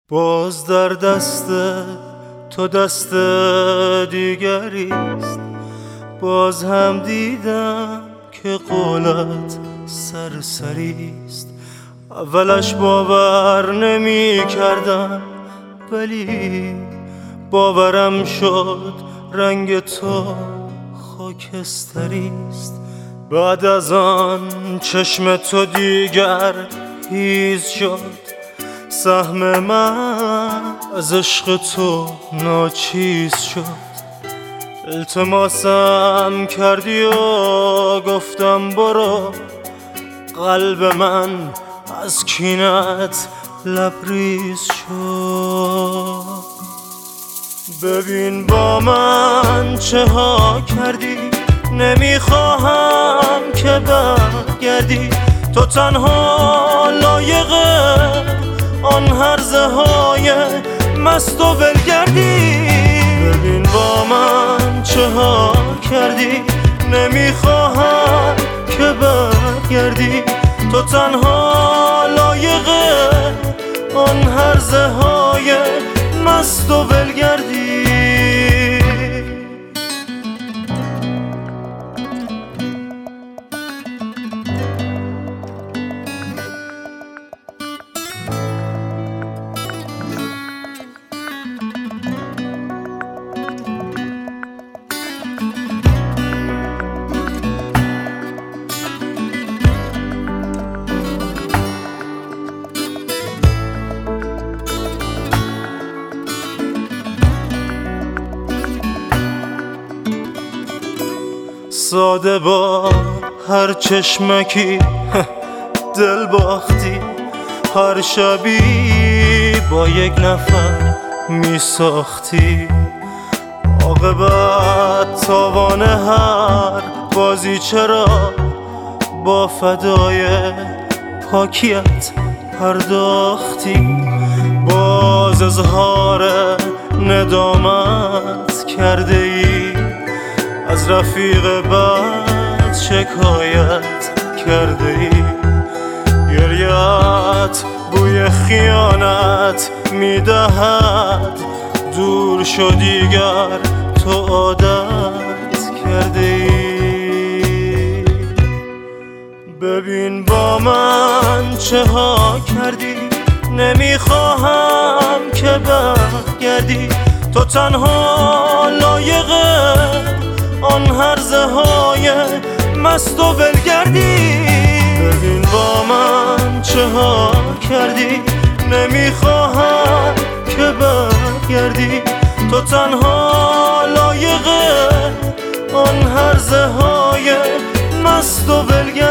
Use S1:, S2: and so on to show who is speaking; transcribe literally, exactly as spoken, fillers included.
S1: باز در دست تو دست دیگریست، باز هم دیدم که قولت سرسریست. اولش باور نمی کردم ولی باورم شد رنگ تو خاکستریست. بعد از آن چشم تو دیگر هیز شد، سهم من از عشق تو ناچیز شد. التماسم کردی و گفتم برو، قلب من از کینت لبریز شد. ببین با من چه ها کردی، نمیخواهم که برگردی. تو تنها لایق آن هرزه های مست و ولگردی. ببین با من چه ها کردی، نمیخواهم که برگردی. تو تنها لایق آن هرزه های مست و ولگردی. ساده با هر چشمکی دل باختی، هر شبی با یک نفر می ساختی. عاقبت تاوان هر بازی چرا با فدای پاکیت پرداختی. باز اظهار ندامت کرده ای، از رفیق بد شکایت کرده ای. گریت بوی خیانت میدهد، دور شو دیگر تو عادت کرده ای. ببین با من چه ها کردی، نمیخواهم که برگردی. تو تنها لایق آن هرزه های مست و ولگردی. ببین با من چه ها کردی، نمیخواهم که برگردی. تو تنها لایق آن هرزه های مست و ولگردی.